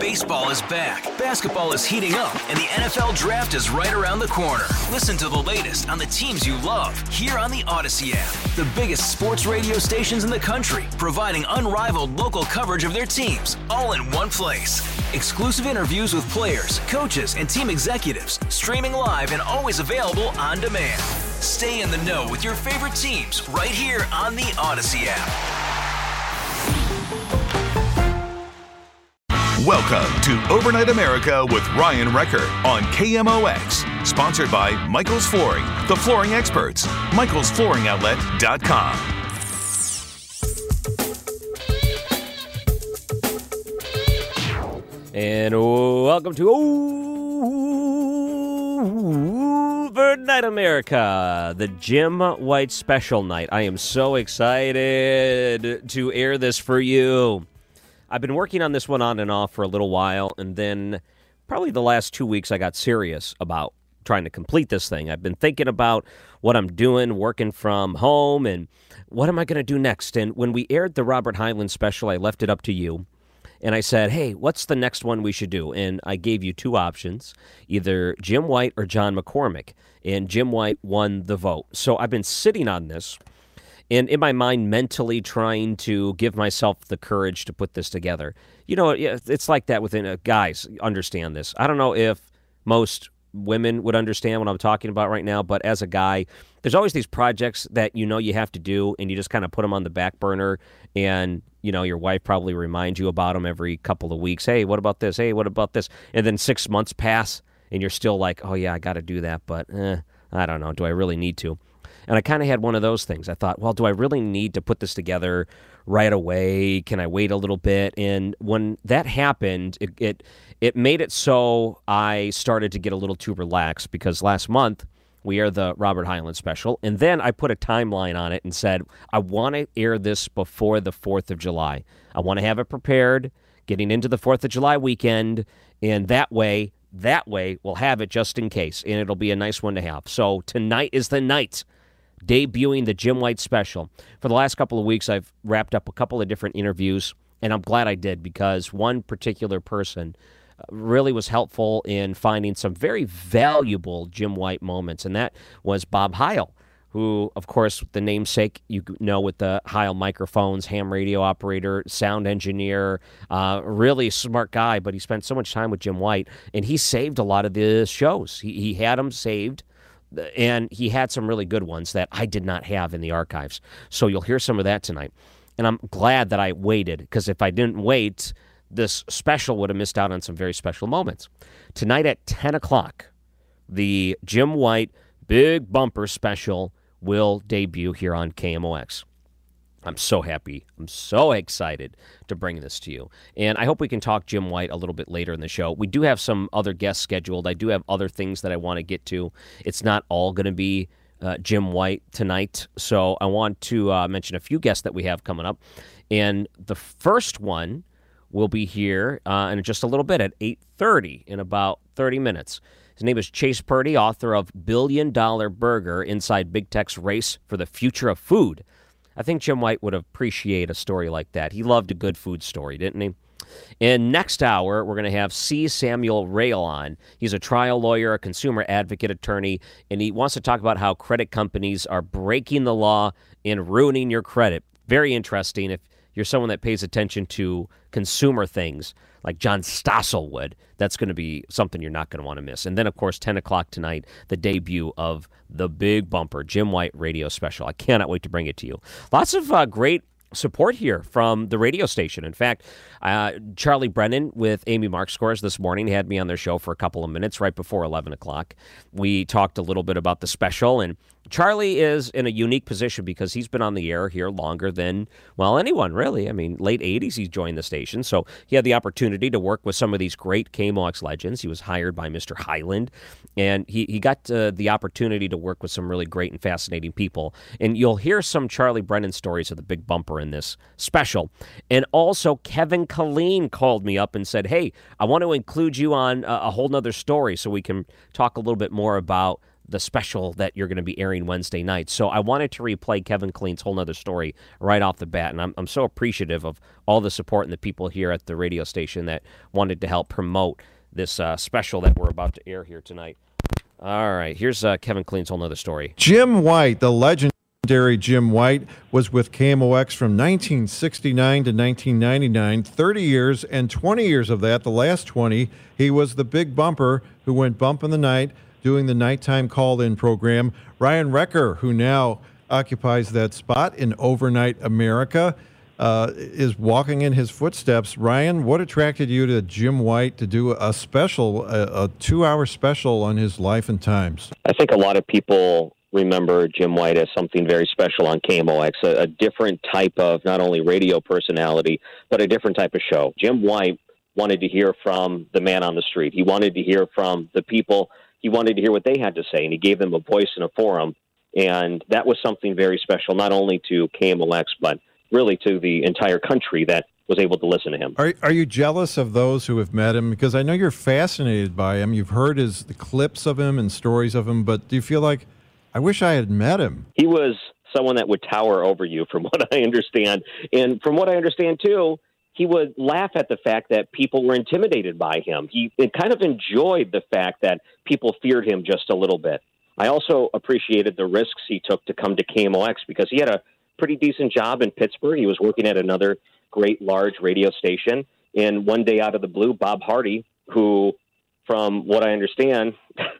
Baseball is back, basketball is heating up, and the NFL Draft is right around the corner. Listen to the latest on the teams you love here on the Odyssey app. The biggest sports radio stations in the country, providing unrivaled local coverage of their teams, all in one place. Exclusive interviews with players, coaches, and team executives, streaming live and always available on demand. Stay in the know with your favorite teams right here on the Odyssey app. Welcome to Overnight America with Ryan Recker on KMOX. Sponsored by Michael's Flooring, the flooring experts. MichaelsFlooringOutlet.com. And welcome to Overnight America, the Jim White special night. I am so excited to air this for you. I've been working on this one on and off for a little while, and then probably the last 2 weeks I got serious about trying to complete this thing. I've been thinking about what I'm doing, working from home, and what am I going to do next? And when we aired the Robert Hyland special, I left it up to you, and I said, hey, what's the next one we should do? And I gave you two options, either Jim White or John McCormick, and Jim White won the vote. So I've been sitting on this, and in my mind, mentally trying to give myself the courage to put this together. You know, it's like that within guys understand this. I don't know if most women would understand what I'm talking about right now, but as a guy, there's always these projects that you know you have to do, and you just kind of put them on the back burner, and you know your wife probably reminds you about them every couple of weeks. Hey, what about this? Hey, what about this? And then 6 months pass, and you're still like, oh yeah, I got to do that, but I don't know. Do I really need to? And I kind of had one of those things. I thought, well, do I really need to put this together right away? Can I wait a little bit? And when that happened, it made it so I started to get a little too relaxed, because last month we aired the Robert Hyland special, and then I put a timeline on it and said, I want to air this before the 4th of July. I want to have it prepared, getting into the 4th of July weekend, and that way we'll have it just in case, and it'll be a nice one to have. So tonight is the night, debuting the Jim White special. For the last couple of weeks, I've wrapped up a couple of different interviews, and I'm glad I did, because one particular person really was helpful in finding some very valuable Jim White moments, and that was Bob Heil, who, of course, the namesake, you know, with the Heil microphones, ham radio operator, sound engineer, really smart guy, but he spent so much time with Jim White, and he saved a lot of the shows. He had them saved, and he had some really good ones that I did not have in the archives. So you'll hear some of that tonight. And I'm glad that I waited, because if I didn't wait, this special would have missed out on some very special moments. Tonight at 10 o'clock, the Jim White Big Bumper special will debut here on KMOX. I'm so happy. I'm so excited to bring this to you. And I hope we can talk Jim White a little bit later in the show. We do have some other guests scheduled. I do have other things that I want to get to. It's not all going to be Jim White tonight. So I want to mention a few guests that we have coming up. And the first one will be here in just a little bit at 8:30, in about 30 minutes. His name is Chase Purdy, author of $1 Billion Burger: Inside Big Tech's Race for the Future of Food. I think Jim White would appreciate a story like that. He loved a good food story, didn't he? In next hour, we're going to have C. Samuel Rail on. He's a trial lawyer, a consumer advocate attorney, and he wants to talk about how credit companies are breaking the law and ruining your credit. Very interesting if you're someone that pays attention to consumer things like John Stossel would. That's going to be something you're not going to want to miss. And then, of course, 10 o'clock tonight, the debut of the Big Bumper Jim White radio special. I cannot wait to bring it to you. Lots of great support here from the radio station. In fact, Charlie Brennan with Amy Markscores this morning had me on their show for a couple of minutes right before 11 o'clock. We talked a little bit about the special, and Charlie is in a unique position because he's been on the air here longer than, well, anyone really. I mean, late 80s he joined the station, so he had the opportunity to work with some of these great KMOX legends. He was hired by Mr. Hyland, and he got the opportunity to work with some really great and fascinating people. And you'll hear some Charlie Brennan stories of the Big Bumper in this special. And also, Kevin Killeen called me up and said, hey, I want to include you on a whole nother story so we can talk a little bit more about the special that you're going to be airing Wednesday night. So I wanted to replay Kevin Killeen's Whole 'Nother Story right off the bat, and I'm so appreciative of all the support and the people here at the radio station that wanted to help promote this special that we're about to air here tonight. All right, here's Kevin Killeen's Whole 'Nother Story. Jim White, the legendary Jim White, was with KMOX from 1969 to 1999, 30 years, and 20 years of that, the last 20, he was the big bumper who went bump in the night, doing the nighttime call-in program. Ryan Wrecker, who now occupies that spot in Overnight America, is walking in his footsteps. Ryan, what attracted you to Jim White to do a special, a 2-hour special on his life and times? I think a lot of people remember Jim White as something very special on KMOX, a different type of not only radio personality, but a different type of show. Jim White wanted to hear from the man on the street. He wanted to hear from the people. He wanted to hear what they had to say, and he gave them a voice and a forum. And that was something very special, not only to KMOX, but really to the entire country that was able to listen to him. Are you jealous of those who have met him? Because I know you're fascinated by him. You've heard the clips of him and stories of him, but do you feel like, I wish I had met him? He was someone that would tower over you, from what I understand. And from what I understand, too, he would laugh at the fact that people were intimidated by him. He kind of enjoyed the fact that people feared him just a little bit. I also appreciated the risks he took to come to KMOX, because he had a pretty decent job in Pittsburgh. He was working at another great large radio station. And one day out of the blue, Bob Hardy, who, from what I understand,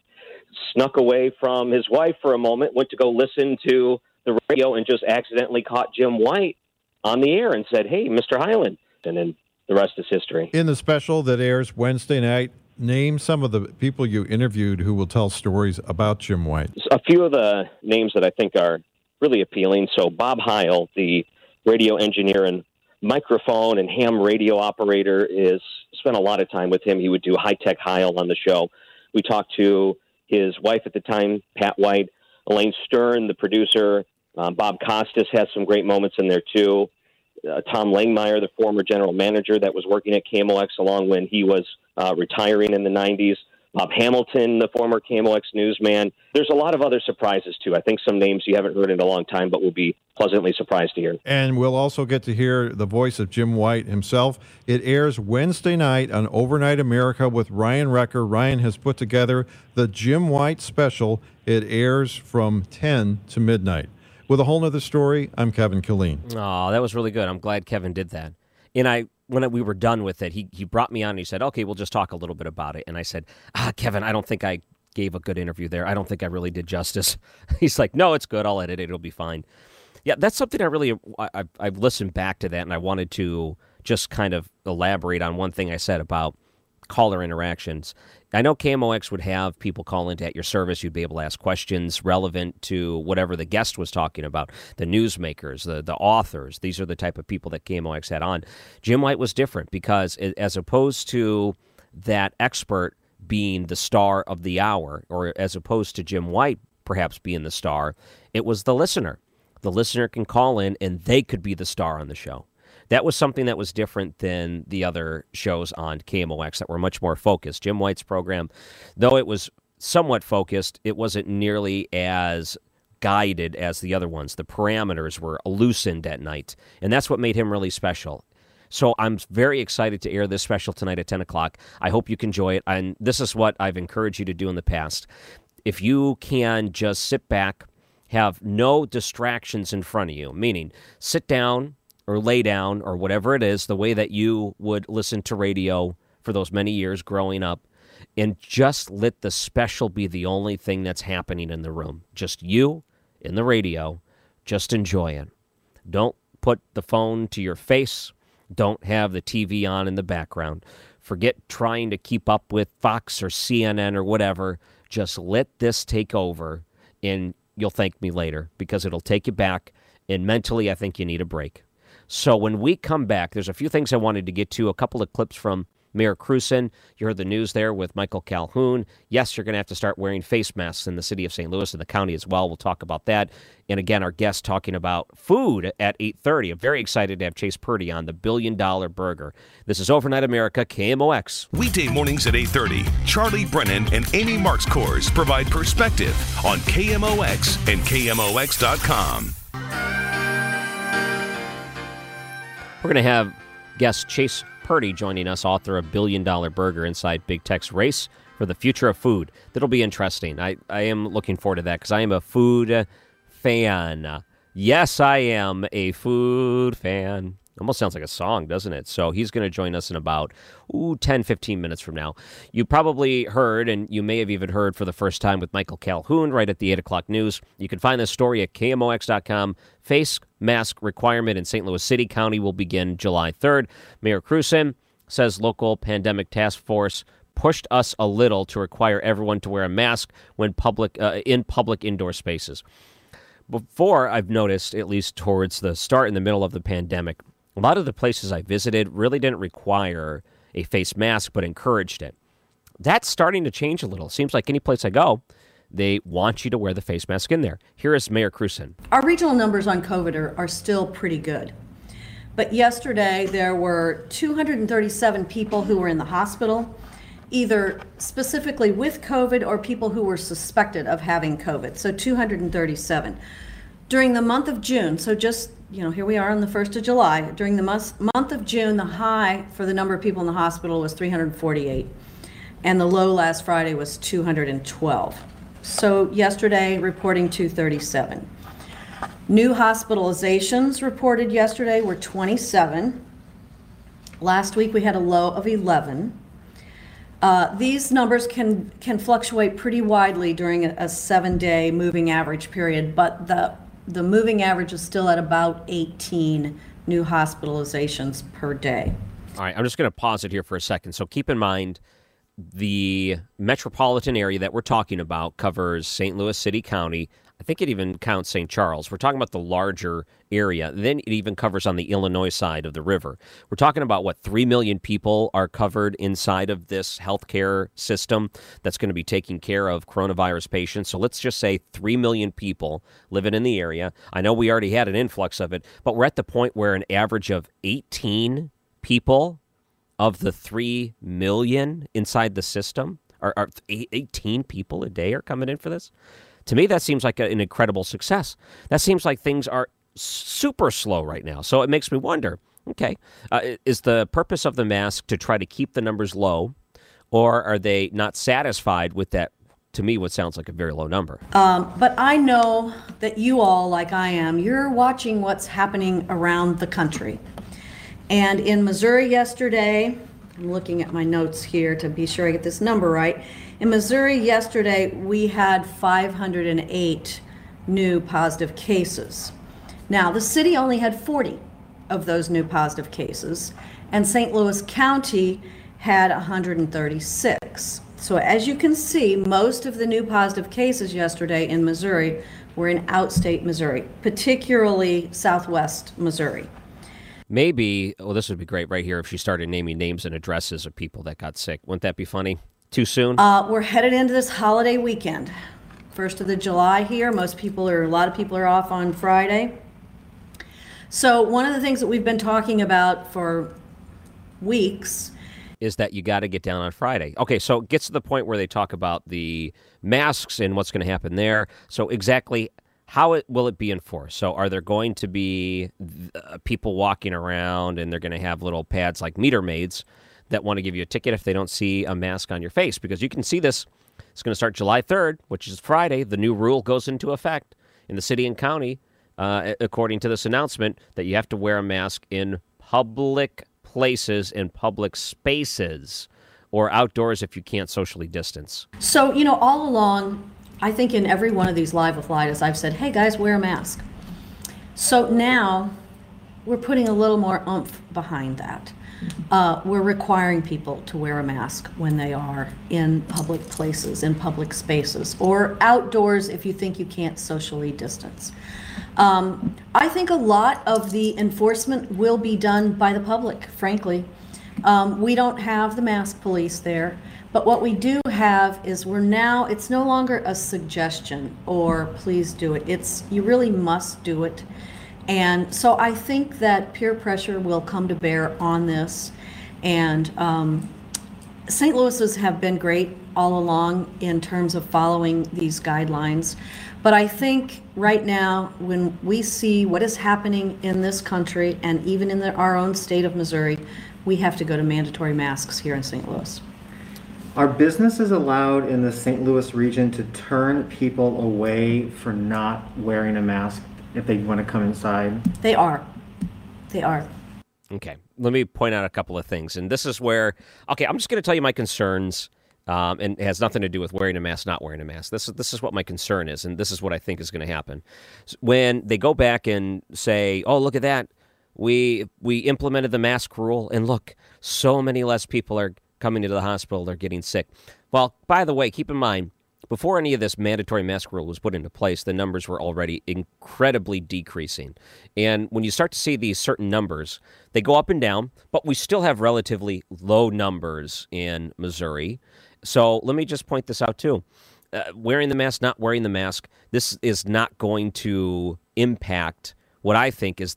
snuck away from his wife for a moment, went to go listen to the radio and just accidentally caught Jim White on the air and said, "Hey, Mr. Hyland." And then the rest is history. In the special that airs Wednesday night, name some of the people you interviewed who will tell stories about Jim White. A few of the names that I think are really appealing. So Bob Heil, the radio engineer and microphone and ham radio operator, spent a lot of time with him. He would do High Tech Heil on the show. We talked to his wife at the time, Pat White, Elaine Stern, the producer. Bob Costas has some great moments in there, too. Tom Langmeyer, the former general manager that was working at KMOX along when he was retiring in the 90s. Bob Hamilton, the former KMOX newsman. There's a lot of other surprises, too. I think some names you haven't heard in a long time, but will be pleasantly surprised to hear. And we'll also get to hear the voice of Jim White himself. It airs Wednesday night on Overnight America with Ryan Wrecker. Ryan has put together the Jim White special. It airs from 10 to midnight. With a Whole 'Nother Story, I'm Kevin Killeen. Oh, that was really good. I'm glad Kevin did that. And when we were done with it, he brought me on and he said, "Okay, we'll just talk a little bit about it." And I said, "Kevin, I don't think I gave a good interview there. I don't think I really did justice." He's like, "No, it's good. I'll edit it. It'll be fine." Yeah, that's something I've listened back to that, and I wanted to just kind of elaborate on one thing I said about caller interactions. I know KMOX would have people call into at your service. You'd be able to ask questions relevant to whatever the guest was talking about, the newsmakers, the authors. These are the type of people that KMOX had on. Jim White was different because as opposed to that expert being the star of the hour, or as opposed to Jim White perhaps being the star, it was the listener. The listener can call in and they could be the star on the show. That was something that was different than the other shows on KMOX that were much more focused. Jim White's program, though it was somewhat focused, it wasn't nearly as guided as the other ones. The parameters were loosened at night, and that's what made him really special. So I'm very excited to air this special tonight at 10 o'clock. I hope you can enjoy it, and this is what I've encouraged you to do in the past. If you can just sit back, have no distractions in front of you, meaning sit down or lay down or whatever it is, the way that you would listen to radio for those many years growing up, and just let the special be the only thing that's happening in the room. Just you in the radio, just enjoy it. Don't put the phone to your face. Don't have the TV on in the background. Forget trying to keep up with Fox or CNN or whatever. Just let this take over, and you'll thank me later because it'll take you back, and mentally I think you need a break. So when we come back, there's a few things I wanted to get to, a couple of clips from Mayor Krewson, you heard the news there with Michael Calhoun. Yes, you're going to have to start wearing face masks in the city of St. Louis and the county as well. We'll talk about that. And again, our guest talking about food at 8:30. I'm very excited to have Chase Purdy on the $1 Billion Burger. This is Overnight America, KMOX. Weekday mornings at 8:30, Charlie Brennan and Amy Marks-Kors provide perspective on KMOX and KMOX.com. We're going to have guest Chase Purdy joining us, author of $1 Billion Burger, Inside Big Tech's Race for the Future of Food. That'll be interesting. I am looking forward to that because I am a food fan. Yes, I am a food fan. Almost sounds like a song, doesn't it? So he's going to join us in about 10, 15 minutes from now. You probably heard, and you may have even heard for the first time with Michael Calhoun right at the 8 o'clock news. You can find this story at KMOX.com. Face mask requirement in St. Louis City County will begin July 3rd. Mayor Krewson says local pandemic task force pushed us a little to require everyone to wear a mask when in public indoor spaces. Before, I've noticed, at least towards the start and the middle of the pandemic, a lot of the places I visited really didn't require a face mask, but encouraged it. That's starting to change a little. Seems like any place I go, they want you to wear the face mask in there. Here is Mayor Krewson. Our regional numbers on COVID are still pretty good. But yesterday, there were 237 people who were in the hospital, either specifically with COVID or people who were suspected of having COVID. So 237. During the month of June, so just, here we are on the 1st of July. During the month of June, the high for the number of people in the hospital was 348. And the low last Friday was 212. So yesterday, reporting 237. New hospitalizations reported yesterday were 27. Last week, we had a low of 11. These numbers can fluctuate pretty widely during a 7-day moving average period, but the moving average is still at about 18 new hospitalizations per day. All right, I'm just going to pause it here for a second. So keep in mind, the metropolitan area that we're talking about covers St. Louis City County. I think it even counts St. Charles. We're talking about the larger area. Then it even covers on the Illinois side of the river. We're talking about, 3 million people are covered inside of this healthcare system that's going to be taking care of coronavirus patients. So let's just say 3 million people living in the area. I know we already had an influx of it, but we're at the point where an average of 18 people of the 3 million inside the system are 18 people a day are coming in for this. To me, that seems like an incredible success. That seems like things are super slow right now. So it makes me wonder, okay, is the purpose of the mask to try to keep the numbers low, or are they not satisfied with that, to me, what sounds like a very low number? But I know that you all, like I am, you're watching what's happening around the country. And in Missouri yesterday, I'm looking at my notes here to be sure I get this number right. In Missouri yesterday, we had 508 new positive cases. Now, the city only had 40 of those new positive cases, and St. Louis County had 136. So as you can see, most of the new positive cases yesterday in Missouri were in outstate Missouri, particularly southwest Missouri. Maybe, this would be great right here if she started naming names and addresses of people that got sick. Wouldn't that be funny? Too soon? We're headed into this holiday weekend. 1st of July here. A lot of people are off on Friday. So one of the things that we've been talking about for weeks is that you got to get down on Friday. Okay, so it gets to the point where they talk about the masks and what's going to happen there. So exactly how will it be enforced? So are there going to be people walking around and they're going to have little pads like meter maids that want to give you a ticket if they don't see a mask on your face? Because you can see this. It's going to start July 3rd, which is Friday. The new rule goes into effect in the city and county, according to this announcement, that you have to wear a mask in public places and public spaces or outdoors if you can't socially distance. So, all along, I think in every one of these Live with Lidas, I've said, hey guys, wear a mask. So now we're putting a little more oomph behind that. We're requiring people to wear a mask when they are in public places, in public spaces, or outdoors if you think you can't socially distance. I think a lot of the enforcement will be done by the public, frankly. We don't have the mask police there, but what we do have is it's no longer a suggestion or please do it. You really must do it. And so I think that peer pressure will come to bear on this. And St. Louis's have been great all along in terms of following these guidelines. But I think right now, when we see what is happening in this country and even in our own state of Missouri, we have to go to mandatory masks here in St. Louis. Are businesses allowed in the St. Louis region to turn people away for not wearing a mask if they want to come inside? They are. They are. Okay. Let me point out a couple of things. And this is where, I'm just going to tell you my concerns. And it has nothing to do with wearing a mask, not wearing a mask. This is what my concern is, and this is what I think is going to happen. When they go back and say, oh, look at that, we implemented the mask rule, and look, so many less people are coming into the hospital, they're getting sick. Well, by the way, keep in mind, before any of this mandatory mask rule was put into place, the numbers were already incredibly decreasing. And when you start to see these certain numbers, they go up and down, but we still have relatively low numbers in Missouri. So let me just point this out, too. Wearing the mask, not wearing the mask, this is not going to impact what I think is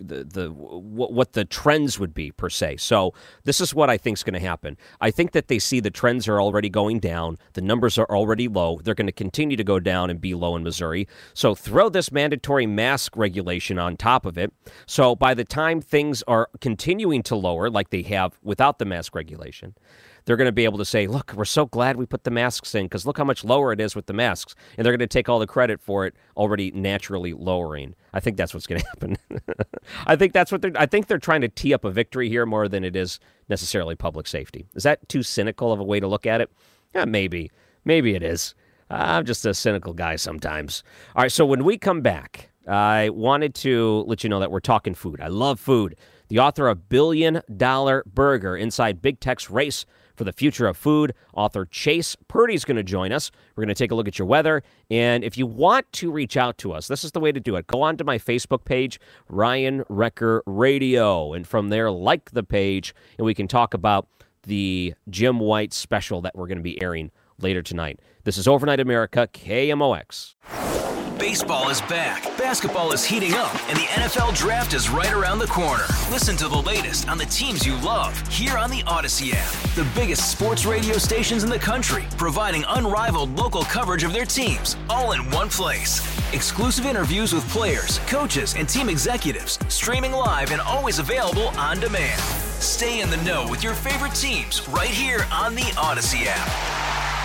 what the trends would be, per se. So this is what I think is going to happen. I think that they see the trends are already going down. The numbers are already low. They're going to continue to go down and be low in Missouri. So throw this mandatory mask regulation on top of it. So by the time things are continuing to lower, like they have without the mask regulation, they're going to be able to say, look, we're so glad we put the masks in because look how much lower it is with the masks. And they're going to take all the credit for it already naturally lowering. I think that's what's going to happen. I think they're trying to tee up a victory here more than it is necessarily public safety. Is that too cynical of a way to look at it? Yeah, maybe. Maybe it is. I'm just a cynical guy sometimes. All right, so when we come back, I wanted to let you know that we're talking food. I love food. The author of $1 Billion Burger, Inside Big Tech's Race for the Future of Food, author Chase Purdy is going to join us. We're going to take a look at your weather. And if you want to reach out to us, this is the way to do it. Go on to my Facebook page, Ryan Wrecker Radio. And from there, like the page, and we can talk about the Jim White special that we're going to be airing later tonight. This is Overnight America, KMOX. Baseball is back, basketball is heating up, and the NFL Draft is right around the corner. Listen to the latest on the teams you love here on the Odyssey app. The biggest sports radio stations in the country, providing unrivaled local coverage of their teams, all in one place. Exclusive interviews with players, coaches, and team executives, streaming live and always available on demand. Stay in the know with your favorite teams right here on the Odyssey app.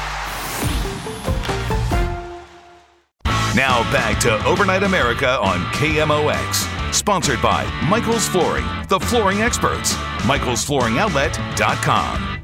Now back to Overnight America on KMOX. Sponsored by Michael's Flooring, the flooring experts. MichaelsFlooringOutlet.com.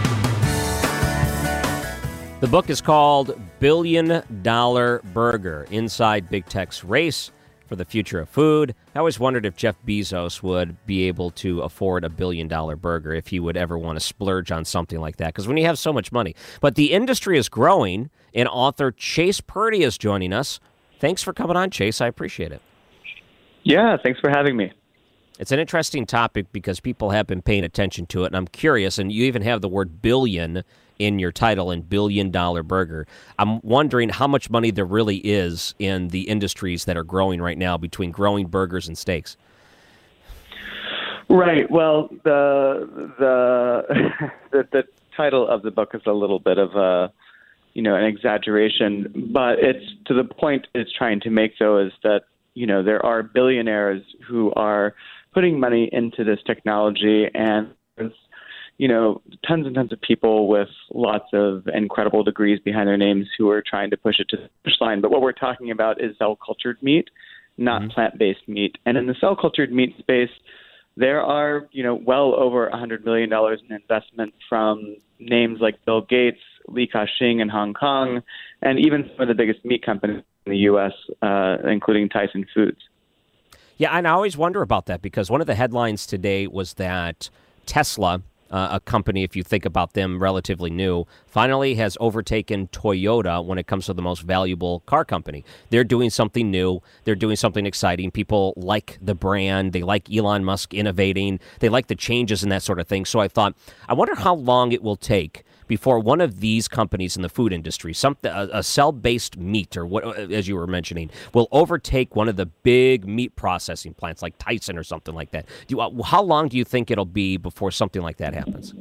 The book is called $1 Billion Burger, Inside Big Tech's Race for the Future of Food. I always wondered if Jeff Bezos would be able to afford $1 billion burger, if he would ever want to splurge on something like that, because when you have so much money. But the industry is growing, and author Chase Purdy is joining us. Thanks for coming on, Chase. I appreciate it. Yeah, thanks for having me. It's an interesting topic because people have been paying attention to it, and I'm curious, and you even have the word billion in your title, and $1 Billion Burger. I'm wondering how much money there really is in the industries that are growing right now between growing burgers and steaks. Right. Well, the title of the book is a little bit of an exaggeration, but it's to the point it's trying to make, though, is that, there are billionaires who are putting money into this technology, and there's, tons and tons of people with lots of incredible degrees behind their names who are trying to push it to the finish line. But what we're talking about is cell-cultured meat, not plant-based meat. And in the cell-cultured meat space, there are, well over $100 million in investment from names like Bill Gates, Li Ka-shing in Hong Kong, and even some of the biggest meat companies in the U.S., including Tyson Foods. Yeah, and I always wonder about that because one of the headlines today was that Tesla a company, if you think about them, relatively new, finally has overtaken Toyota when it comes to the most valuable car company. They're doing something new. They're doing something exciting. People like the brand. They like Elon Musk innovating. They like the changes and that sort of thing. So I thought, I wonder how long it will take before one of these companies in the food industry, a cell-based meat, or what, as you were mentioning, will overtake one of the big meat processing plants like Tyson or something like that. How long do you think it'll be before something like that happens?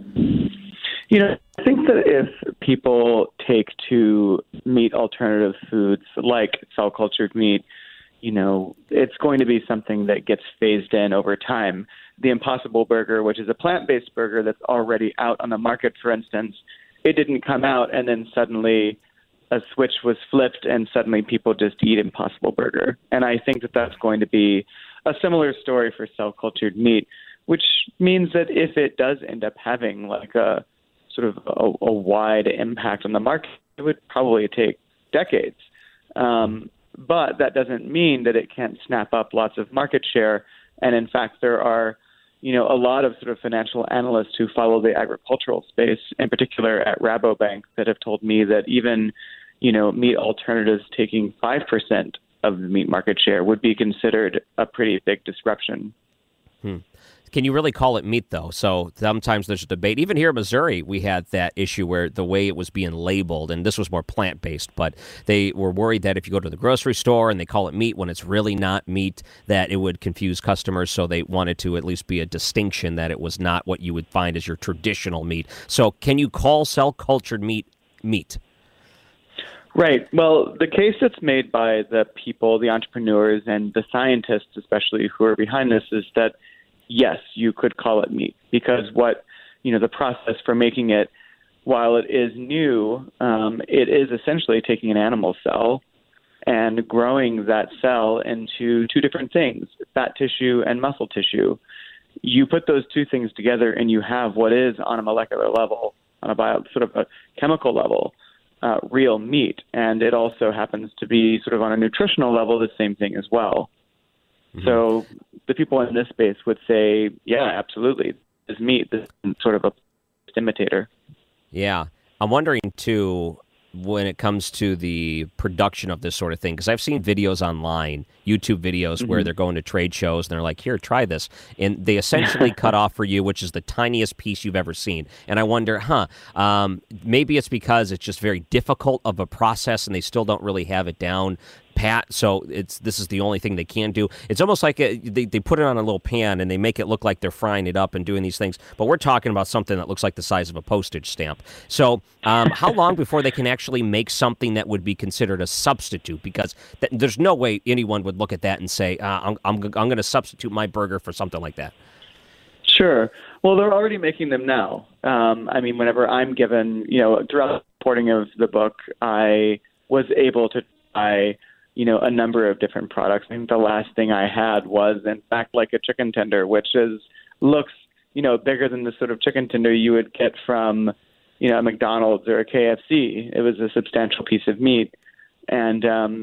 I think that if people take to meat alternative foods like cell-cultured meat, it's going to be something that gets phased in over time. The Impossible Burger, which is a plant-based burger that's already out on the market, for instance, it didn't come out and then suddenly a switch was flipped and suddenly people just eat Impossible Burger. And I think that that's going to be a similar story for cell-cultured meat, which means that if it does end up having like a sort of a wide impact on the market, it would probably take decades. But that doesn't mean that it can't snap up lots of market share. And in fact, there are, a lot of sort of financial analysts who follow the agricultural space, in particular at Rabobank, that have told me that even, meat alternatives taking 5% of the meat market share would be considered a pretty big disruption. Can you really call it meat, though? So sometimes there's a debate. Even here in Missouri, we had that issue where the way it was being labeled, and this was more plant-based, but they were worried that if you go to the grocery store and they call it meat when it's really not meat, that it would confuse customers. So they wanted to at least be a distinction that it was not what you would find as your traditional meat. So can you call cell-cultured meat meat? Right. Well, the case that's made by the people, the entrepreneurs, and the scientists especially who are behind this is that yes, you could call it meat because the process for making it, while it is new, it is essentially taking an animal cell and growing that cell into two different things, fat tissue and muscle tissue. You put those two things together and you have what is on a molecular level, on a chemical level, real meat. And it also happens to be sort of on a nutritional level, the same thing as well. So the people in this space would say, yeah, absolutely, this meat, this is sort of a imitator. Yeah. I'm wondering, too, when it comes to the production of this sort of thing, because I've seen videos online, YouTube videos, where they're going to trade shows and they're like, here, try this. And they essentially cut off for you, which is the tiniest piece you've ever seen. And I wonder, maybe it's because it's just very difficult of a process and they still don't really have it down pat, so this is the only thing they can do. It's almost like they put it on a little pan and they make it look like they're frying it up and doing these things, but we're talking about something that looks like the size of a postage stamp. So how long before they can actually make something that would be considered a substitute? Because there's no way anyone would look at that and say, I'm going to substitute my burger for something like that. Sure. Well, they're already making them now. Whenever I'm given, throughout the reporting of the book, I was able to try a number of different products. I think the last thing I had was, in fact, like a chicken tender, which looks, bigger than the sort of chicken tender you would get from, a McDonald's or a KFC. It was a substantial piece of meat. And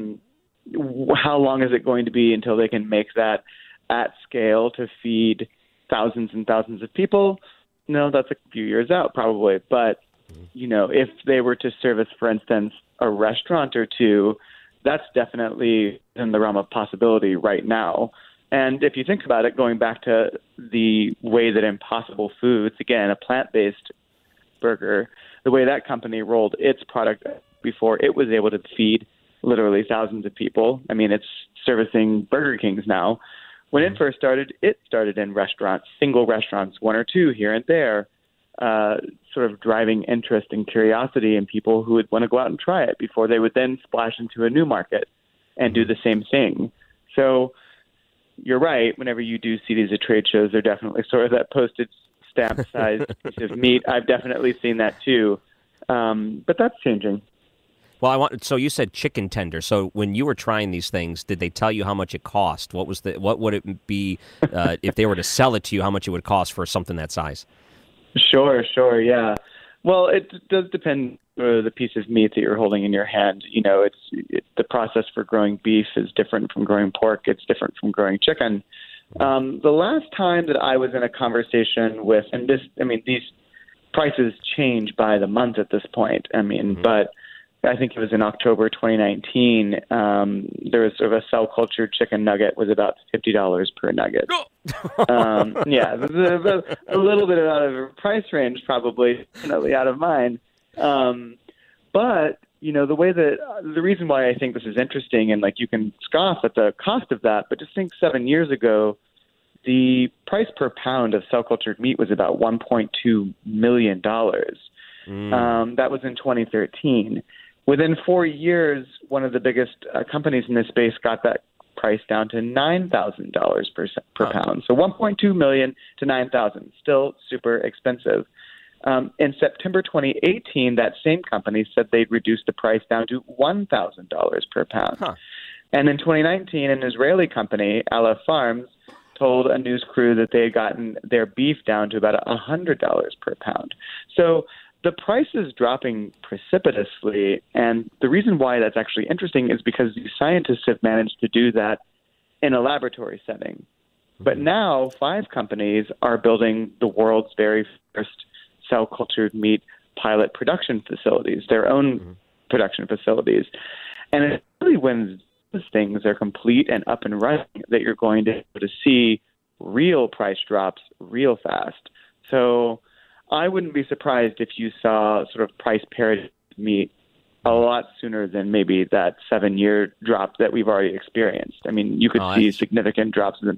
how long is it going to be until they can make that at scale to feed thousands and thousands of people? No, that's a few years out probably. But, if they were to service, for instance, a restaurant or two, that's definitely in the realm of possibility right now. And if you think about it, going back to the way that Impossible Foods, again, a plant-based burger, the way that company rolled its product before it was able to feed literally thousands of people. It's servicing Burger Kings now. When it first started, it started in restaurants, single restaurants, one or two here and there, sort of driving interest and curiosity in people who would want to go out and try it before they would then splash into a new market and do the same thing. So you're right. Whenever you do see these at trade shows, they're definitely sort of that postage stamp sized piece of meat. I've definitely seen that too. But that's changing. Well, so you said chicken tender. So when you were trying these things, did they tell you how much it cost? What would it be if they were to sell it to you? How much it would cost for something that size? Sure, yeah. Well, it does depend on the piece of meat that you're holding in your hand. The process for growing beef is different from growing pork. It's different from growing chicken. The last time that I was in a conversation with, and these prices change by the month at this point. But I think it was in October 2019. There was sort of a cell-cultured chicken nugget was about $50 per nugget. Yeah, a little bit out of price range, probably, definitely out of mine. But the reason why I think this is interesting, and like you can scoff at the cost of that, but just think 7 years ago, the price per pound of cell-cultured meat was about $1.2 million. That was in 2013. Within 4 years, one of the biggest companies in this space got that price down to $9,000 per pound. So 1.2 million to 9,000, still super expensive. In September 2018, that same company said they'd reduced the price down to $1,000 per pound. And in 2019, an Israeli company, Aleph Farms, told a news crew that they had gotten their beef down to about $100 per pound. So the price is dropping precipitously, and the reason why that's actually interesting is because these scientists have managed to do that in a laboratory setting. But now 5 companies are building the world's very first cell-cultured meat pilot production facilities, their own production facilities. And it's really when those things are complete and up and running that you're going to be able to see real price drops real fast. So I wouldn't be surprised if you saw sort of price parity meat a lot sooner than maybe that 7-year drop that we've already experienced. I mean, you could see significant drops within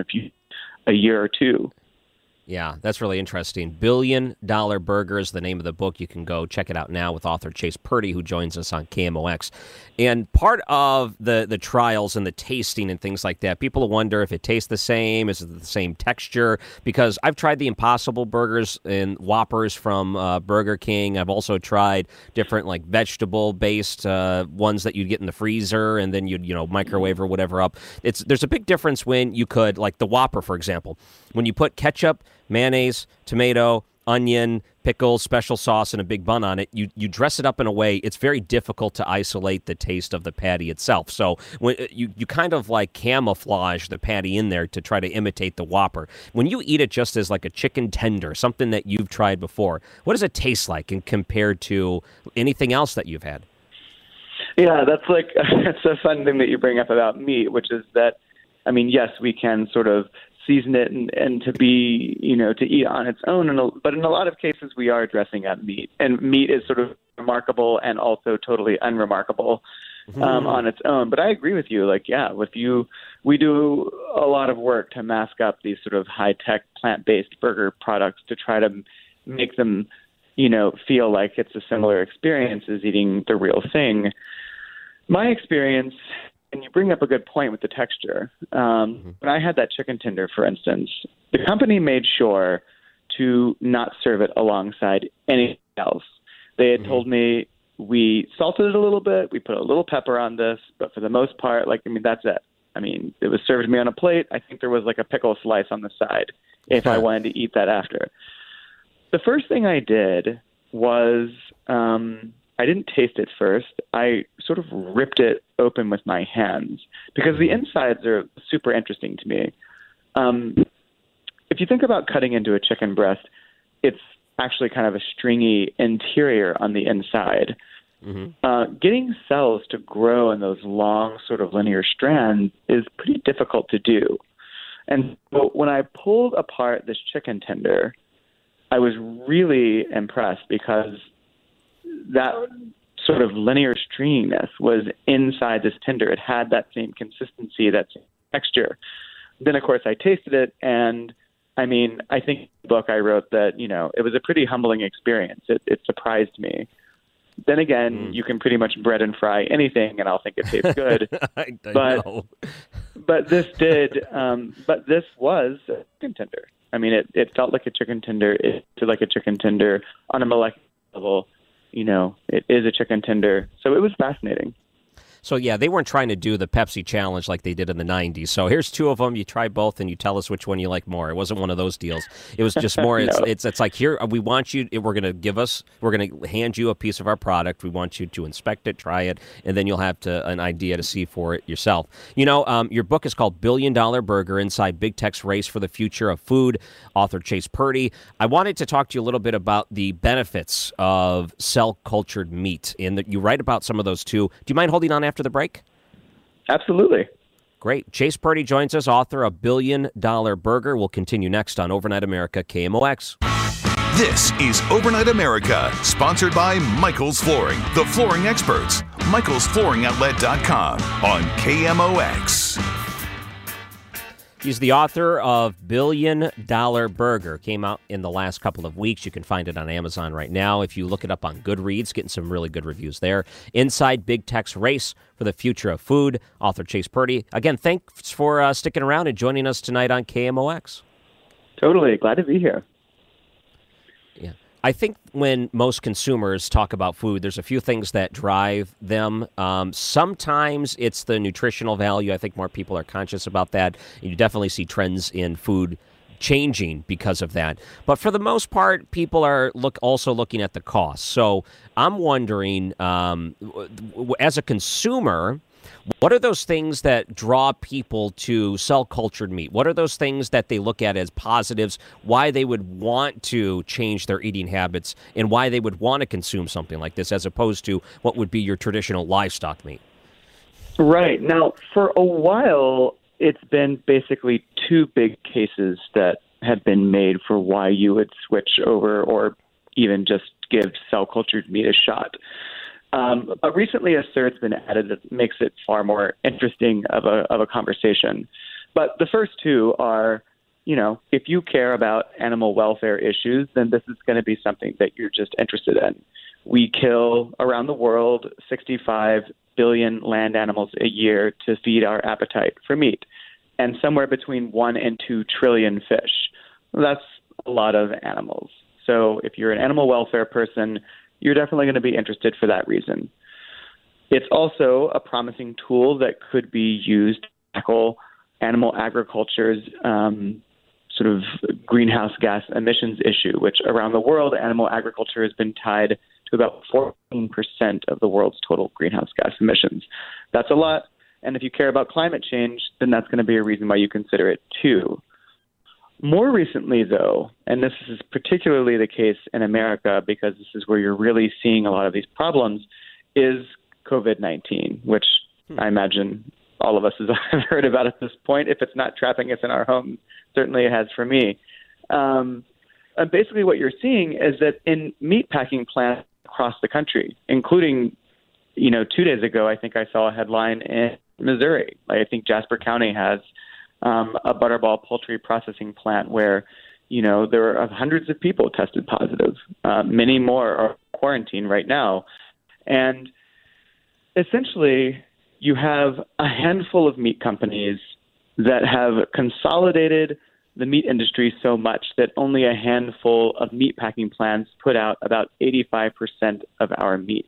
a year or two. Yeah, that's really interesting. Billion Dollar Burgers, the name of the book. You can go check it out now with author Chase Purdy, who joins us on KMOX. And part of the trials and the tasting and things like that, people wonder if it tastes the same, is it the same texture? Because I've tried the Impossible Burgers and Whoppers from Burger King. I've also tried different like vegetable-based ones that you'd get in the freezer and then you'd microwave or whatever up. There's a big difference when you could, like the Whopper, for example, when you put ketchup, mayonnaise, tomato, onion, pickles, special sauce, and a big bun on it. You dress it up in a way, it's very difficult to isolate the taste of the patty itself. So when you kind of like camouflage the patty in there to try to imitate the Whopper. When you eat it just as like a chicken tender, something that you've tried before, what does it taste like and compared to anything else that you've had? Yeah, that's a fun thing that you bring up about meat, which is that, I mean, yes, we can sort of season it and to be, to eat on its own. But in a lot of cases, we are dressing up meat. And meat is sort of remarkable and also totally unremarkable on its own. But I agree with you. We do a lot of work to mask up these sort of high-tech plant-based burger products to try to make them, feel like it's a similar experience as eating the real thing. My experience, and you bring up a good point with the texture. When I had that chicken tender, for instance, the company made sure to not serve it alongside anything else. They had told me, we salted it a little bit, we put a little pepper on this, but for the most part, that's it. I mean, it was served to me on a plate. I think there was like a pickle slice on the side if I wanted to eat that after. The first thing I did was I didn't taste it first. I sort of ripped it open with my hands because the insides are super interesting to me. If you think about cutting into a chicken breast, it's actually kind of a stringy interior on the inside. Getting cells to grow in those long sort of linear strands is pretty difficult to do. And so when I pulled apart this chicken tender, I was really impressed because that sort of linear stringiness was inside this tender. It had that same consistency, that same texture. Then, of course, I tasted it, and I mean, I think in the book I wrote that, it was a pretty humbling experience. It surprised me. Then again, you can pretty much bread and fry anything, and I'll think it tastes good. But this did. But this was a chicken tender. I mean, it felt like a chicken tender. It felt like a chicken tender on a molecular level. It is a chicken tender. So it was fascinating. So, yeah, they weren't trying to do the Pepsi challenge like they did in the 90s. So here's two of them. You try both and you tell us which one you like more. It wasn't one of those deals. It was just more, No. it's like, here, we want you, we're going to hand you a piece of our product. We want you to inspect it, try it, and then you'll have an idea to see for it yourself. Your book is called $1 Billion Burger, Inside Big Tech's Race for the Future of Food, author Chase Purdy. I wanted to talk to you a little bit about the benefits of cell-cultured meat, and that you write about some of those too. Do you mind holding on after the break? Absolutely. Great. Chase Purdy joins us, author of $1 Billion Burger. We'll continue next on Overnight America, KMOX. This is Overnight America, sponsored by Michael's Flooring, the flooring experts. MichaelsFlooringOutlet.com on KMOX. He's the author of $1 Billion Burger. Came out in the last couple of weeks. You can find it on Amazon right now. If you look it up on Goodreads, getting some really good reviews there. Inside Big Tech's Race for the Future of Food, author Chase Purdy. Again, thanks for sticking around and joining us tonight on KMOX. Totally. Glad to be here. Yeah. I think when most consumers talk about food, there's a few things that drive them. Sometimes it's the nutritional value. I think more people are conscious about that. You definitely see trends in food changing because of that. But for the most part, people are also looking at the cost. So I'm wondering, as a consumer, what are those things that draw people to cell-cultured meat? What are those things that they look at as positives, why they would want to change their eating habits, and why they would want to consume something like this as opposed to what would be your traditional livestock meat? Right. Now, for a while, it's been basically two big cases that have been made for why you would switch over or even just give cell-cultured meat a shot. But recently, a third's been added that makes it far more interesting of a conversation. But the first two are, if you care about animal welfare issues, then this is going to be something that you're just interested in. We kill around the world 65 billion land animals a year to feed our appetite for meat, and somewhere between 1 and 2 trillion fish. That's a lot of animals. So if you're an animal welfare person, you're definitely going to be interested for that reason. It's also a promising tool that could be used to tackle animal agriculture's sort of greenhouse gas emissions issue, which around the world, animal agriculture has been tied to about 14% of the world's total greenhouse gas emissions. That's a lot. And if you care about climate change, then that's going to be a reason why you consider it too. More recently, though, and this is particularly the case in America because this is where you're really seeing a lot of these problems, is COVID-19, which I imagine all of us have heard about at this point. If it's not trapping us in our homes, certainly it has for me. And basically what you're seeing is that in meatpacking plants across the country, including, 2 days ago, I think I saw a headline in Missouri. I think Jasper County has a Butterball poultry processing plant where, there are hundreds of people tested positive. Many more are quarantined right now. And essentially, you have a handful of meat companies that have consolidated the meat industry so much that only a handful of meatpacking plants put out about 85% of our meat.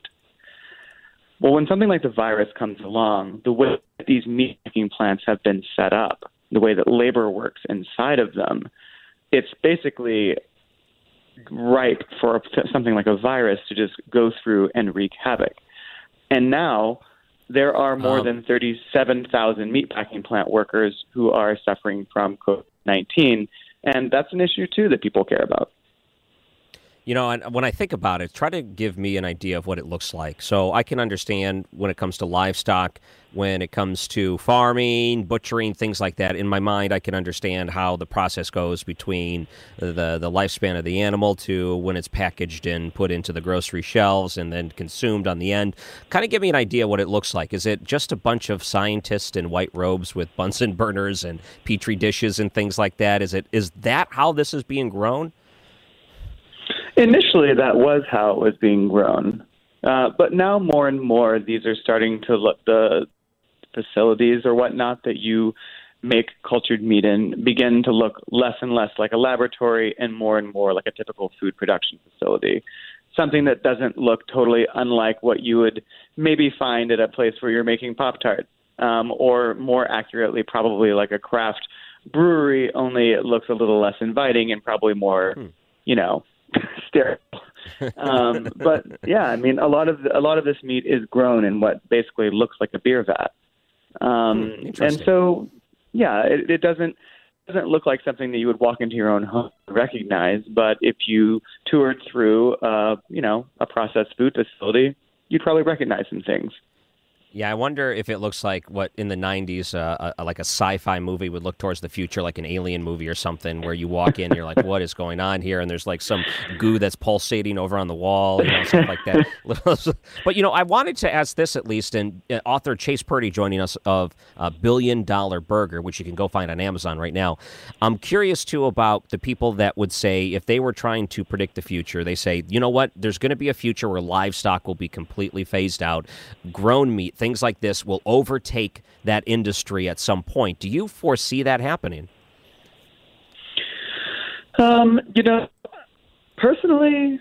Well, when something like the virus comes along, the way that these meatpacking plants have been set up, the way that labor works inside of them, it's basically ripe for something like a virus to just go through and wreak havoc. And now there are more than 37,000 meatpacking plant workers who are suffering from COVID-19, and that's an issue, too, that people care about. And when I think about it, try to give me an idea of what it looks like. So I can understand when it comes to livestock, when it comes to farming, butchering, things like that. In my mind, I can understand how the process goes between the lifespan of the animal to when it's packaged and put into the grocery shelves and then consumed on the end. Kind of give me an idea what it looks like. Is it just a bunch of scientists in white robes with Bunsen burners and Petri dishes and things like that? Is that how this is being grown? Initially, that was how it was being grown. But now more and more, these are starting to look, the facilities or whatnot that you make cultured meat in begin to look less and less like a laboratory and more like a typical food production facility. something that doesn't look totally unlike what you would maybe find at a place where you're making Pop-Tarts, or more accurately, probably like a craft brewery, only it looks a little less inviting and probably more, sterile. But yeah, I mean, a lot of this meat is grown in what basically looks like a beer vat, and so yeah, it doesn't look like something that you would walk into your own home and recognize. But if you toured through, a processed food facility, you'd probably recognize some things. Yeah, I wonder if it looks like what in the 90s, like a sci-fi movie would look towards the future, like an alien movie or something, where you walk in and you're like, what is going on here? And there's like some goo that's pulsating over on the wall, stuff like that. But, I wanted to ask this at least, and author Chase Purdy joining us of $1 Billion Burger, which you can go find on Amazon right now. I'm curious, too, about the people that would say, if they were trying to predict the future, they say, you know what, there's going to be a future where livestock will be completely phased out, grown meat, things like this will overtake that industry at some point. Do you foresee that happening? Personally,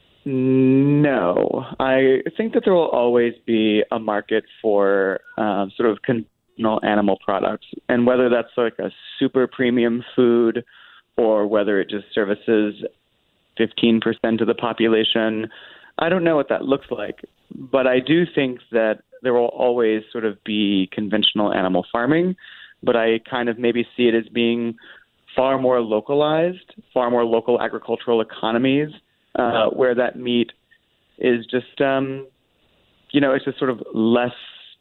no. I think that there will always be a market for sort of conventional animal products, and whether that's like a super premium food or whether it just services 15% of the population, I don't know what that looks like. But I do think that there will always sort of be conventional animal farming, but I kind of maybe see it as being far more localized, far more local agricultural economies, where that meat is just, it's just sort of less,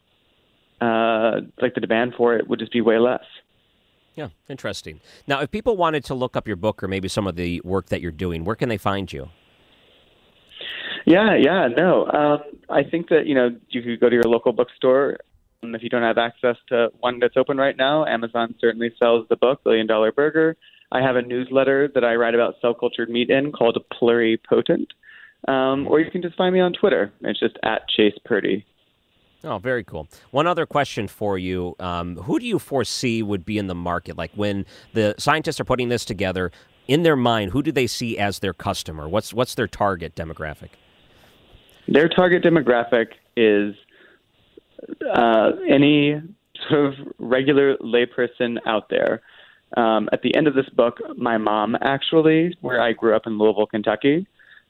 like the demand for it would just be way less. Yeah, interesting. Now, if people wanted to look up your book or maybe some of the work that you're doing, where can they find you? I think that, you could go to your local bookstore. If you don't have access to one that's open right now, Amazon certainly sells the book, $1 Billion Burger. I have a newsletter that I write about cell-cultured meat in called Pluripotent. Or you can just find me on Twitter. It's just @ChasePurdy. Oh, very cool. One other question for you. Who do you foresee would be in the market? Like when the scientists are putting this together, in their mind, who do they see as their customer? What's their target demographic? Their target demographic is any sort of regular layperson out there. At the end of this book, my mom, actually, where I grew up in Louisville, Kentucky,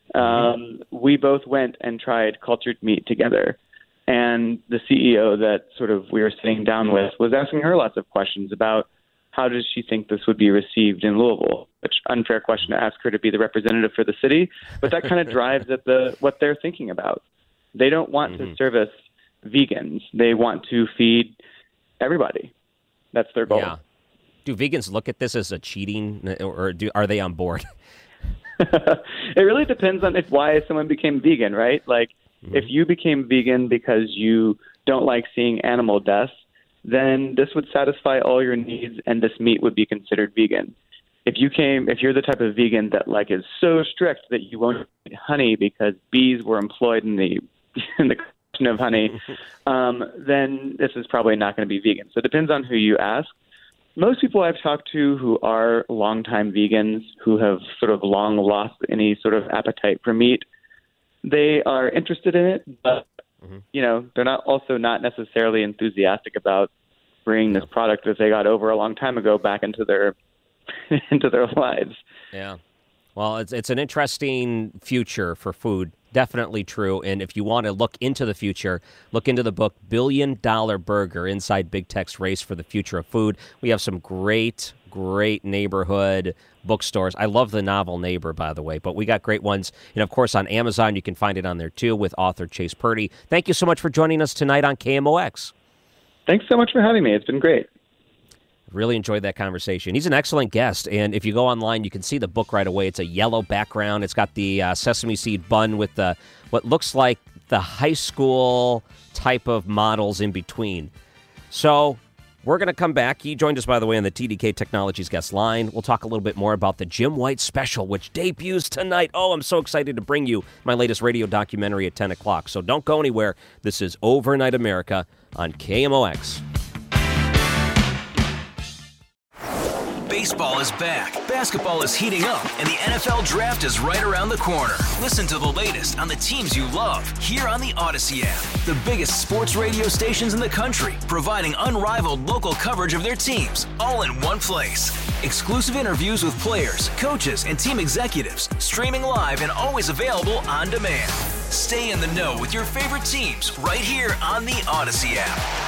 we both went and tried cultured meat together. And the CEO that sort of we were sitting down with was asking her lots of questions about how does she think this would be received in Louisville? Which unfair question to ask her to be the representative for the city, but that kind of drives at what they're thinking about. They don't want to service vegans. They want to feed everybody. That's their goal. Yeah. Do vegans look at this as a cheating, or are they on board? It really depends on why someone became vegan, right? Like, if you became vegan because you don't like seeing animal deaths, then this would satisfy all your needs and this meat would be considered vegan. If you're the type of vegan that is so strict that you won't eat honey because bees were employed in the production of honey, then this is probably not going to be vegan. So it depends on who you ask. Most people I've talked to who are longtime vegans, who have sort of long lost any sort of appetite for meat, they are interested in it, but they're not necessarily enthusiastic about bringing this product that they got over a long time ago back into their lives. Yeah. Well, it's an interesting future for food. Definitely true. And if you want to look into the future, look into the book, $1 Billion Burger, Inside Big Tech's Race for the Future of Food. We have some great neighborhood bookstores. I love the novel Neighbor, by the way, but we got great ones. And, of course, on Amazon, you can find it on there, too, with author Chase Purdy. Thank you so much for joining us tonight on KMOX. Thanks so much for having me. It's been great. Really enjoyed that conversation. He's an excellent guest, and if you go online, you can see the book right away. It's a yellow background. It's got the sesame seed bun with the what looks like the high school type of models in between. So we're going to come back. He joined us, by the way, on the TDK Technologies guest line. We'll talk a little bit more about the Jim White special, which debuts tonight. Oh, I'm so excited to bring you my latest radio documentary at 10 o'clock. So don't go anywhere. This is Overnight America on KMOX. Baseball is back, basketball is heating up, and the NFL Draft is right around the corner. Listen to the latest on the teams you love here on the Odyssey app. The biggest sports radio stations in the country, providing unrivaled local coverage of their teams, all in one place. Exclusive interviews with players, coaches, and team executives, streaming live and always available on demand. Stay in the know with your favorite teams right here on the Odyssey app.